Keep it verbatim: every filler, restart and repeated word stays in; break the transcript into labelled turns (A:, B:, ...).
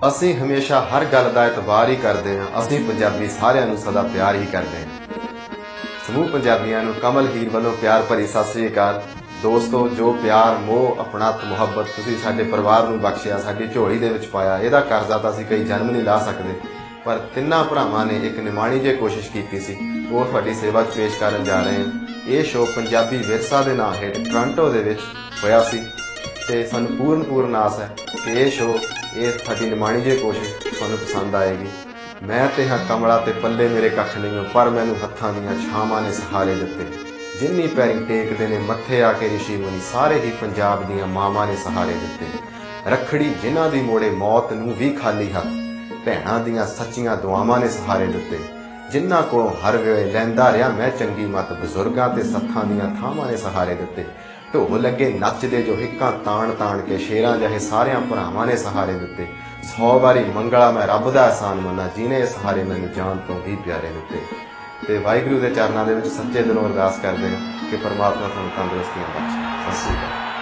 A: ਅਸੀਂ ਹਮੇਸ਼ਾ ਹਰ ਗੱਲ ਦਾ ਇਤਬਾਰ ਹੀ ਕਰਦੇ ਹਾਂ। ਅਸੀਂ ਪੰਜਾਬੀ ਸਾਰਿਆਂ ਨੂੰ ਸਦਾ ਪਿਆਰ ਹੀ ਕਰਦੇ ਹਾਂ। ਸਮੂਹ ਪੰਜਾਬੀਆਂ ਨੂੰ ਕਮਲ ਹੀਰ ਵੱਲੋਂ ਪਿਆਰ ਭਰੀ ਸਤਿ ਸ੍ਰੀ ਅਕਾਲ। ਦੋਸਤੋ, ਜੋ ਪਿਆਰ ਮੋਹ ਆਪਣਤ ਮੁਹੱਬਤ ਤੁਸੀਂ ਸਾਡੇ ਪਰਿਵਾਰ ਨੂੰ ਬਖਸ਼ਿਆ, ਸਾਡੀ ਝੋਲੀ ਦੇ ਵਿੱਚ ਪਾਇਆ, ਇਹਦਾ ਕਰਜ਼ਾ ਤਾਂ ਅਸੀਂ ਕਈ ਜਨਮ ਨਹੀਂ ਲਾ ਸਕਦੇ। ਪਰ ਤਿੰਨਾਂ ਭਰਾਵਾਂ ਨੇ ਇੱਕ ਨਿਮਾਣੀ ਜਿਹੀ ਕੋਸ਼ਿਸ਼ ਕੀਤੀ ਸੀ, ਉਹ ਤੁਹਾਡੀ ਸੇਵਾ 'ਚ ਪੇਸ਼ ਕਰਨ ਜਾ ਰਹੇ ਹਾਂ। ਇਹ ਸ਼ੋਅ ਪੰਜਾਬੀ ਵਿਰਸਾ ਦੇ ਨਾਂ ਹੇਠ ਟੋਰਾਂਟੋ ਦੇ ਵਿੱਚ ਹੋਇਆ ਸੀ ਤੇ ਸਾਨੂੰ ਪੂਰਨ ਪੂਰਨ ਆਸ ਹੈ ਕਿ ਇਹ ਸ਼ੋਅ, ਇਹ ਸਾਡੀ ਨਿਮਾਣੀ ਜਿਹੀ ਕੋਸ਼ਿਸ਼ ਤੁਹਾਨੂੰ ਪਸੰਦ ਆਏਗੀ। ਮੈਂ ਤੇ ਹਾਂ ਕਮਲਾ ਤੇ ਪੱਲੇ ਮੇਰੇ ਕੱਖ ਨਹੀਂ, ਪਰ ਮੈਨੂੰ ਹੱਥਾਂ ਦੀਆਂ ਛਾਵਾਂ ਨੇ ਸਹਾਰੇ ਦਿੱਤੇ। ਜਿੰਨੀ ਪੈਰੀ ਟੇਕਦੇ ਨੇ ਮੱਥੇ ਆ ਕੇ ਰਿਸ਼ੀ ਮੁਨੀ, ਸਾਰੇ ਹੀ ਪੰਜਾਬ ਦੀਆਂ ਮਾਵਾਂ ਨੇ ਸਹਾਰੇ ਦਿੱਤੇ। ਰੱਖੜੀ ਜਿਨ੍ਹਾਂ ਦੀ ਮੋੜੇ ਮੌਤ ਨੂੰ ਵੀ ਖਾਲੀ ਹੱਥ, ਭੈਣਾਂ ਦੀਆਂ ਸੱਚੀਆਂ ਦੁਆਵਾਂ ਨੇ ਸਹਾਰੇ ਦਿੱਤੇ। ਜਿਨ੍ਹਾਂ ਕੋਲੋਂ ਹਰ ਵੇਲੇ ਲੈਂਦਾ ਰਿਹਾ ਮੈਂ ਚੰਗੀ ਮੱਤ, ਬਜ਼ੁਰਗਾਂ ਤੇ ਸੱਥਾਂ ਦੀਆਂ ਥਾਵਾਂ ਨੇ ਸਹਾਰੇ ਦਿੱਤੇ। ਢੋਲ ਲੱਗੇ ਨੱਚਦੇ ਜੋ ਹਿੱਕਾਂ ਤਾਣ ਤਾਣ ਕੇ, ਸ਼ੇਰਾਂ ਜਿਹੇ ਸਾਰਿਆਂ ਭਰਾਵਾਂ ਨੇ ਸਹਾਰੇ ਦਿੱਤੇ। ਸੌ ਵਾਰੀ ਮੰਗਲਾ ਮੈਂ ਰੱਬ ਦਾ ਅਹਿਸਾਨ ਮੰਨਾਂ, ਜਿਹਨੇ ਸਹਾਰੇ ਮੈਨੂੰ ਜਾਨ ਤੋਂ ਵੀ ਪਿਆਰੇ ਦਿੱਤੇ। ਤੇ ਵਾਹਿਗੁਰੂ ਦੇ ਚਰਨਾਂ ਦੇ ਵਿੱਚ ਸੱਚੇ ਦਿਲੋਂ ਅਰਦਾਸ ਕਰਦੇ ਹਾਂ ਕਿ ਪਰਮਾਤਮਾ ਤੁਹਾਨੂੰ ਤੰਦਰੁਸਤੀਆਂ ਬਖਸ਼ੇ। ਸਤਿ ਸ਼੍ਰੀ ਅਕਾਲ।